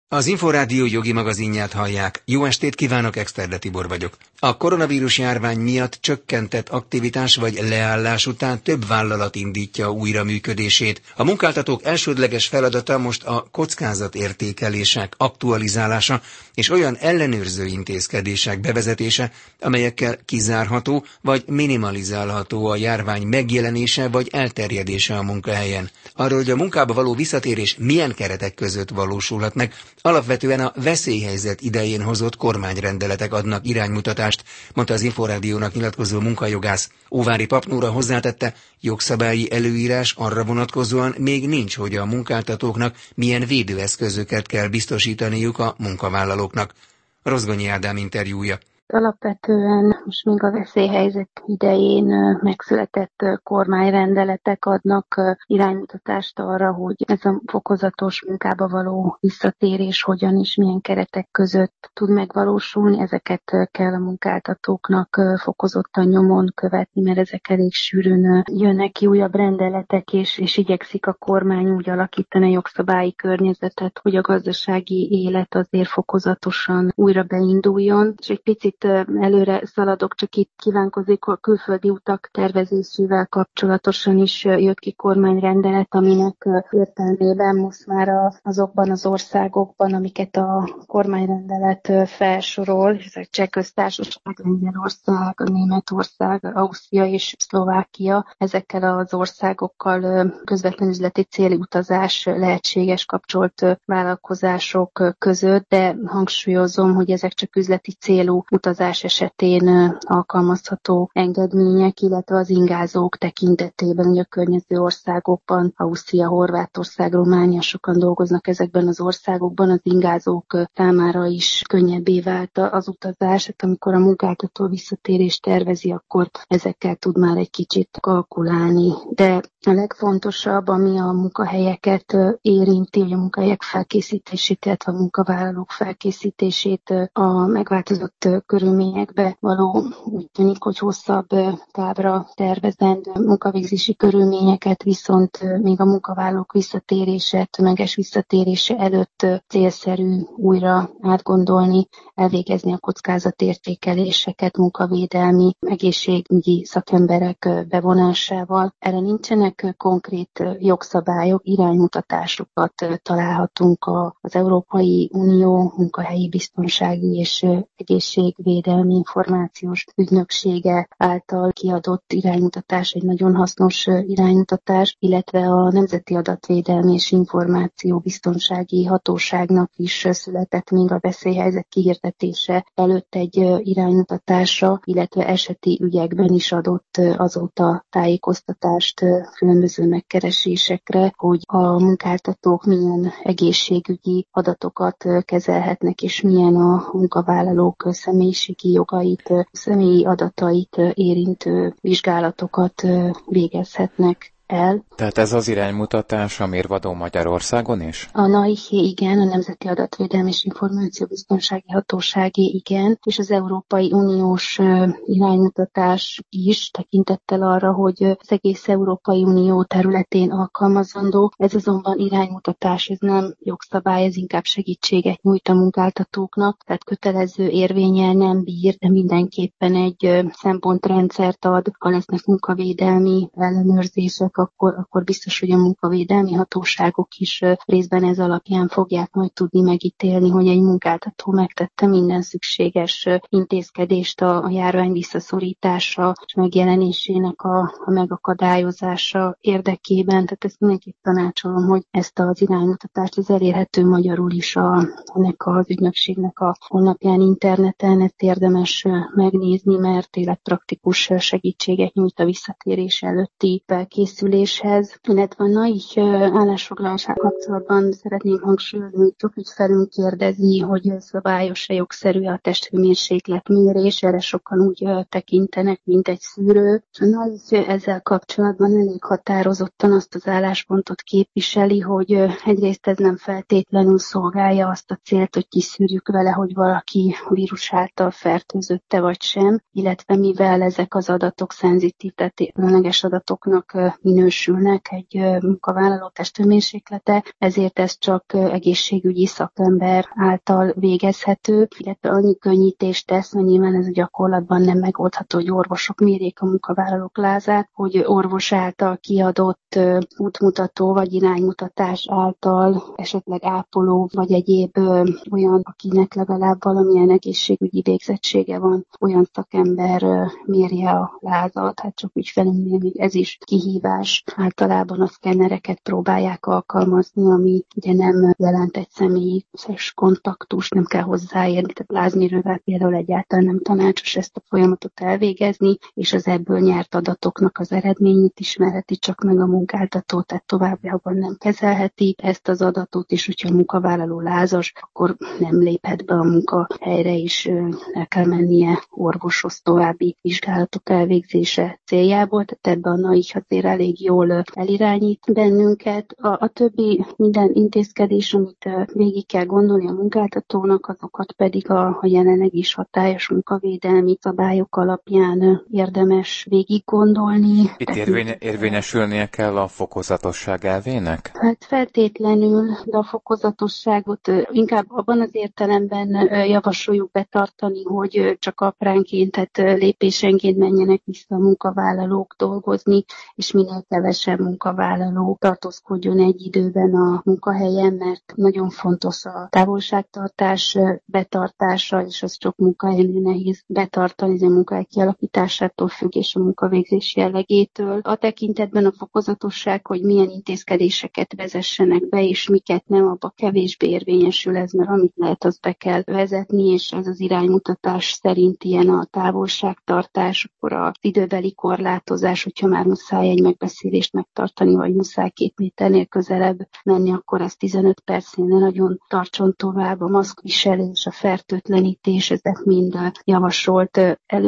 Az Inforádió jogi magazinját hallják. Jó estét kívánok, Exterde Tibor vagyok. A koronavírus járvány miatt csökkentett aktivitás vagy leállás után több vállalat indítja újra működését. A munkáltatók elsődleges feladata most a kockázatértékelések aktualizálása és olyan ellenőrző intézkedések bevezetése, amelyekkel kizárható vagy minimalizálható a járvány megjelenése vagy elterjedése a munkahelyen. Arról, hogy a munkába való visszatérés milyen keretek között valósulhat meg, alapvetően a veszélyhelyzet idején hozott kormányrendeletek adnak iránymutatást, mondta az Inforádiónak nyilatkozó munkajogász. Óvári Papnóra hozzátette, jogszabályi előírás arra vonatkozóan még nincs, hogy a munkáltatóknak milyen védőeszközöket kell biztosítaniuk a munkavállalóknak. Rozgonyi Ádám interjúja. Alapvetően most még a veszélyhelyzet idején megszületett kormányrendeletek adnak iránymutatást arra, hogy ez a fokozatos munkába való visszatérés hogyan és milyen keretek között tud megvalósulni. Ezeket kell a munkáltatóknak fokozottan nyomon követni, mert ezek elég sűrűn jönnek ki újabb rendeletek, és igyekszik a kormány úgy alakítani a jogszabályi környezetet, hogy a gazdasági élet azért fokozatosan újra beinduljon. És egy picit előre szaladok, csak itt kívánkozik a külföldi utak tervezésével kapcsolatosan is jött ki kormányrendelet, aminek értelmében most már azokban az országokban, amiket a kormányrendelet felsorol, ezek Cseh Köztársaság, Lengyelország, Németország, Ausztria és Szlovákia, ezekkel az országokkal közvetlen üzleti célú utazás lehetséges kapcsolt vállalkozások között, de hangsúlyozom, hogy ezek csak üzleti célú utazás esetén alkalmazható engedmények, illetve az ingázók tekintetében, hogy a környező országokban, Ausztria, Horvátország, Románia, sokan dolgoznak ezekben az országokban, az ingázók számára is könnyebbé vált az utazás, hát amikor a munkáltató visszatérést tervezi, akkor ezekkel tud már egy kicsit kalkulálni. De a legfontosabb, ami a munkahelyeket érinti, hogy a munkahelyek felkészítését, illetve a munkavállalók felkészítését a megváltozott körülményekbe való, úgy tűnik, hogy hosszabb távra tervezendő munkavégzési körülményeket, viszont még a munkavállalók visszatérése, tömeges visszatérése előtt célszerű újra átgondolni, elvégezni a kockázatértékeléseket munkavédelmi, egészségügyi szakemberek bevonásával. Erre nincsenek konkrét jogszabályok, iránymutatásokat találhatunk az Európai Unió munkahelyi biztonsági és egészségvédelmi információs ügynöksége által kiadott iránymutatás, egy nagyon hasznos iránymutatás, illetve a Nemzeti Adatvédelmi és Információbiztonsági Hatóságnak is született még a veszélyhelyzet kihirdetése előtt egy iránymutatása, illetve eseti ügyekben is adott azóta tájékoztatást különböző megkeresésekre, hogy a munkáltatók milyen egészségügyi adatokat kezelhetnek, és milyen a munkavállalók személyiségi jogait, személyi adatait érintő vizsgálatokat végezhetnek el. Tehát ez az iránymutatás a mérvadó Magyarországon is? A NAIH igen, a Nemzeti Adatvédelmi és Információbiztonsági Hatóságé igen, és az Európai Uniós iránymutatás is tekintettel arra, hogy az egész Európai Unió területén alkalmazandó. Ez azonban iránymutatás, ez nem jogszabály, ez inkább segítséget nyújt a munkáltatóknak, tehát kötelező érvénnyel nem bír, de mindenképpen egy szempontrendszert ad, ha lesznek munkavédelmi ellenőrzések, akkor biztos, hogy a munkavédelmi hatóságok is részben ez alapján fogják majd tudni megítélni, hogy egy munkáltató megtette minden szükséges intézkedést a járvány visszaszorítása és megjelenésének a megakadályozása érdekében. Tehát ezt mindenképp tanácsolom, hogy ezt az iránymutatást az elérhető magyarul is ennek az ügynökségnek a honlapján, interneten, ezt érdemes megnézni, mert életpraktikus segítséget nyújt a visszatérés előtti felkészüléshez, illetve a NAIH állásfoglalásával kapcsolatban szeretném hangsúlyozni, hogy sok ügyfelünk kérdezi, hogy szabályos-e, jogszerű a testhőmérséklet mérés, erre sokan úgy tekintenek, mint egy szűrő. A NAIH ezzel kapcsolatban elég határozottan azt az álláspontot képviseli, hogy egyrészt ez nem feltétlenül szolgálja azt a célt, hogy kiszűrjük vele, hogy valaki vírus által fertőzötte vagy sem, illetve mivel ezek az adatok szenzitív, tehát különleges adatoknak minősülnek, minősülnek egy munkavállaló testhőmérséklete, ezért ez csak egészségügyi szakember által végezhető, illetve annyi könnyítést tesz, mert nyilván ez a gyakorlatban nem megoldható, hogy orvosok mérjék a munkavállalók lázát, hogy orvos által kiadott útmutató vagy iránymutatás által esetleg ápoló vagy egyéb olyan, akinek legalább valamilyen egészségügyi végzettsége van, olyan szakember mérje a lázat. Hát csak ügyfelünknél még ez is kihívás. Általában a szkennereket próbálják alkalmazni, ami ugye nem jelent egy személyes kontaktus, nem kell hozzáérni, tehát lázmérővel például egyáltalán nem tanácsos ezt a folyamatot elvégezni, és az ebből nyert adatoknak az eredményét ismerheti csak meg a munkáltató, tehát továbbiakban nem kezelheti ezt az adatot, és hogyha a munkavállaló lázas, akkor nem léphet be a munkahelyre, és el kell mennie orvoshoz további vizsgálatok elvégzése céljából, tehát ebben a NAIH azért elég jól elirányít bennünket. A többi minden intézkedés, amit végig kell gondolni a munkáltatónak, azokat pedig a jelenleg is hatályos munkavédelmi szabályok alapján érdemes végig gondolni. Itt érvényesülnie kell a fokozatosság elvének? Hát feltétlenül, de a fokozatosságot inkább abban az értelemben javasoljuk betartani, hogy csak apránként, tehát lépésenként menjenek vissza a munkavállalók dolgozni, és minél kevesebb munkavállaló tartózkodjon egy időben a munkahelyen, mert nagyon fontos a távolságtartás betartása, és az csak munkahelyen nehéz betartani, ez a munkahely kialakításától függ, és a munkavégzés jellegétől. A tekintetben a fokozatosság, hogy milyen intézkedéseket vezessenek be, és miket nem, abba kevésbé érvényesül ez, mert amit lehet, azt be kell vezetni, és ez az iránymutatás szerint ilyen a távolságtartás, akkor az időbeli korlátozás, hogyha már muszáj egy megbeszélést megtartani, vagy muszáj 2 méternél közelebb menni, akkor az 15 percnél ne nagyon tartson tovább. A maszkviselés, a fertőtlenítés, ezek mind javasolt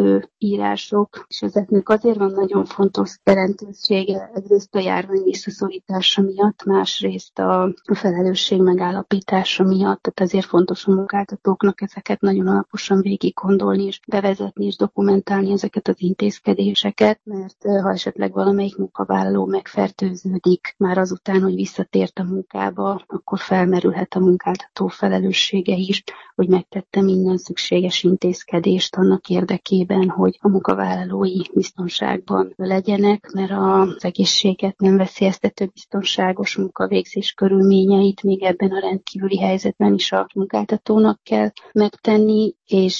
előírások, és ezeknek azért van nagyon fontos jelentősége, egyrészt a járvány visszaszorítása miatt, másrészt a felelősség megállapítása miatt, tehát azért fontos a munkáltatóknak ezeket nagyon alaposan végig gondolni, és bevezetni és dokumentálni ezeket az intézkedéseket, mert ha esetleg valamelyik munkavállaló megfertőződik már azután, hogy visszatért a munkába, akkor felmerülhet a munkáltató felelőssége is, hogy megtette minden szükséges intézkedést annak érdekében, hogy a munkavállalói biztonságban legyenek, mert az egészséget nem veszélyeztető biztonságos munkavégzés körülményeit még ebben a rendkívüli helyzetben is a munkáltatónak kell megtenni,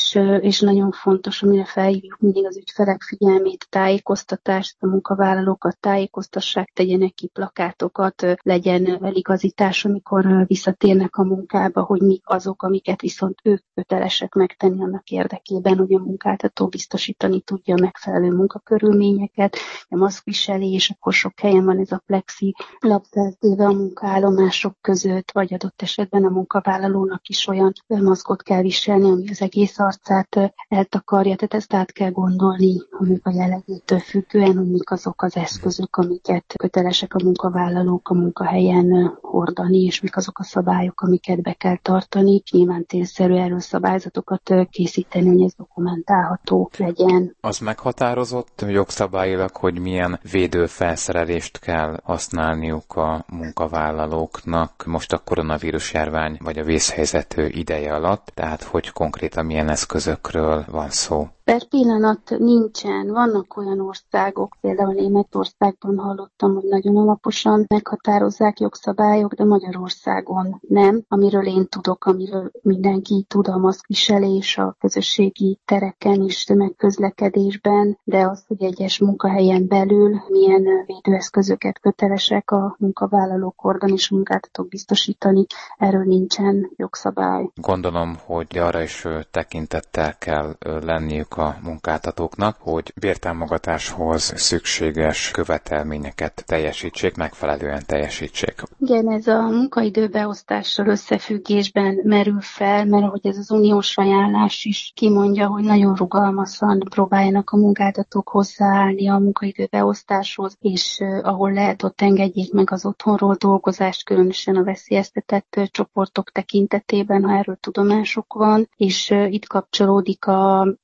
és nagyon fontos, amire felhívjuk mindig az ügyfelek figyelmét, tájékoztatást, a munkavállalókat tájékoztassák, tegyenek ki plakátokat, legyen eligazítás, amikor visszatérnek a munkába, hogy mik azok, amiket viszont ők kötelesek megtenni annak érdekében, hogy a munkáltató biztosítani tudja a megfelelő munkakörülményeket, a maszkviselés, akkor sok helyen van ez a plexi lapfeltéve a munkaállomások között, vagy adott esetben a munkavállalónak is olyan maszkot kell viselni, ami az egész arcát eltakarja, tehát ezt át kell gondolni a munka jellegétől függően, hogy mik azok az eszközök, amiket kötelesek a munkavállalók a munkahelyen hordani, és mik azok a szabályok, amiket be kell tartani. Nyilván célszerű erről szabályzatokat készíteni, hogy ez dokumentálható legyen. Az meghatározott jogszabályilag, hogy milyen védőfelszerelést kell használniuk a munkavállalóknak most a koronavírus járvány vagy a vészhelyzet ideje alatt, tehát hogy konkrétan milyen eszközökről van szó? Per pillanat nincsen. Vannak olyan országok, például Németországban hallottam, hogy nagyon alaposan meghatározzák jogszabályok, de Magyarországon nem. Amiről én tudok, amiről mindenki tud, a maszkviselés a közösségi tereken és tömegközlekedésben, de az, hogy egyes munkahelyen belül milyen védőeszközöket kötelesek a munkavállalók hordani és a munkáltatók biztosítani, erről nincsen jogszabály. Gondolom, hogy arra is tekintettel kell lenniük a munkáltatóknak, hogy bértámogatáshoz szükséges követelményeket teljesítsék, megfelelően teljesítsék. Igen, ez a munkaidőbeosztással összefüggésben merül fel, mert ahogy ez az uniós ajánlás is kimondja, hogy nagyon rugalmasan próbáljanak a munkáltatók hozzáállni a munkaidőbeosztáshoz, és ahol lehet, ott engedjék meg az otthonról dolgozást, különösen a veszélyeztetett csoportok tekintetében, ha erről tudomásuk van, és itt kapcsolódik az állami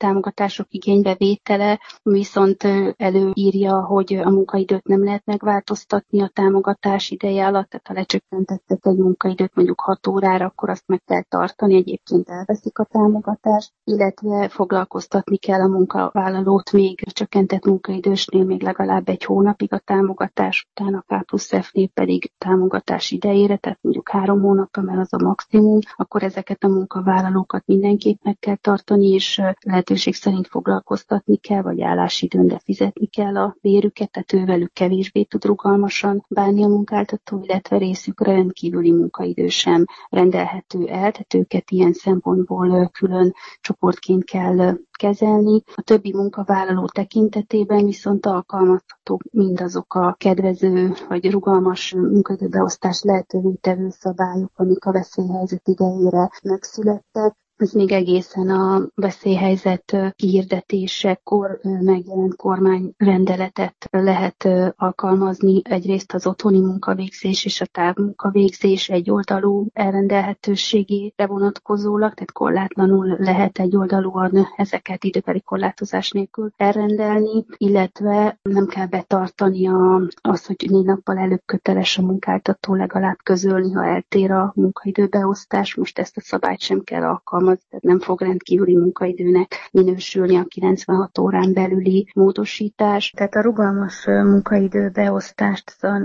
támogatások igénybevétele, viszont előírja, hogy a munkaidőt nem lehet megváltoztatni a támogatás ideje alatt, tehát ha lecsökkentettek egy munkaidőt mondjuk 6 órára, akkor azt meg kell tartani, egyébként elveszik a támogatást, illetve foglalkoztatni kell a munkavállalót még csökkentett munkaidősnél még legalább 1 hónapig a támogatás után, a K+F-nél pedig támogatás idejére, tehát mondjuk 3 hónapra, mert az a maximum, akkor ezeket a munkavállalókat mindenképp meg kell tartani, és lehetőség szerint foglalkoztatni kell, vagy állásidőn, de fizetni kell a bérüket, tehát ővelük kevésbé tud rugalmasan bánni a munkáltató, illetve részükre rendkívüli munkaidő sem rendelhető el, tehát őket ilyen szempontból külön csoportként kell kezelni. A többi munkavállaló tekintetében viszont alkalmazható mindazok a kedvező vagy rugalmas munkaidőbeosztást lehetővé tevő szabályok, amik a veszélyhelyzet idejére megszülettek. Ez még egészen a veszélyhelyzet kihirdetésekor megjelent kormányrendeletet lehet alkalmazni. Egyrészt az otthoni munkavégzés és a távmunkavégzés egyoldalú elrendelhetőségére vonatkozólag, tehát korlátlanul lehet egyoldalúan ezeket időbeli korlátozás nélkül elrendelni, illetve nem kell betartani azt, hogy 4 nappal előbb köteles a munkáltató legalább közölni, ha eltér a munkaidőbeosztás. Most ezt a szabályt sem kell alkalmazni, tehát nem fog rendkívüli munkaidőnek minősülni a 96 órán belüli módosítás. Tehát a rugalmas munkaidőbeosztást a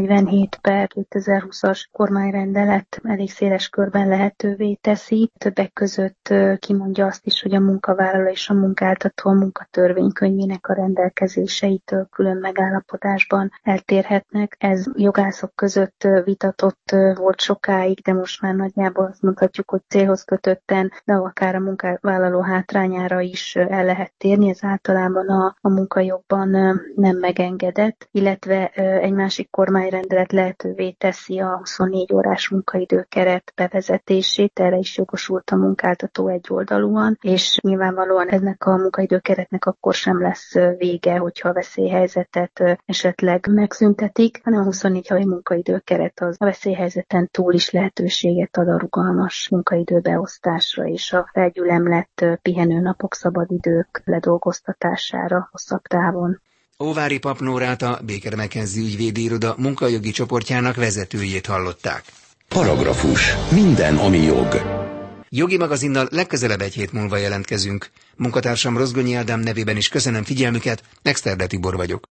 47/2020-as kormányrendelet elég széles körben lehetővé teszi. Többek között kimondja azt is, hogy a munkavállaló és a munkáltató a munkatörvénykönyvének a rendelkezéseitől külön megállapodásban eltérhetnek. Ez jogászok között vitatott volt sokáig, de most már nagyjából azt mondhatjuk, hogy célhoz kötötten, de akár a munkavállaló hátrányára is el lehet térni, ez általában a munkajogban nem megengedett, illetve egy másik kormányrendelet lehetővé teszi a 24 órás munkaidőkeret bevezetését, erre is jogosult a munkáltató egyoldalúan, és nyilvánvalóan ennek a munkaidőkeretnek akkor sem lesz vége, hogyha a veszélyhelyzetet esetleg megszüntetik, hanem a 24 havi munkaidőkeret az a veszélyhelyzeten túl is lehetőséget ad a rugalmas munkaidőbeosztásra és a felgyülemlett pihenőnapok, szabadidők ledolgoztatására hosszabb távon. Óvári Papnórát, a Baker McKenzie ügyvédi iroda munkajogi csoportjának vezetőjét hallották. Paragrafus. Minden, ami jog. Jogi magazinnal legközelebb 1 hét múlva jelentkezünk. Munkatársam Rozgonyi Ádám nevében is köszönöm figyelmüket, Exterde Tibor vagyok.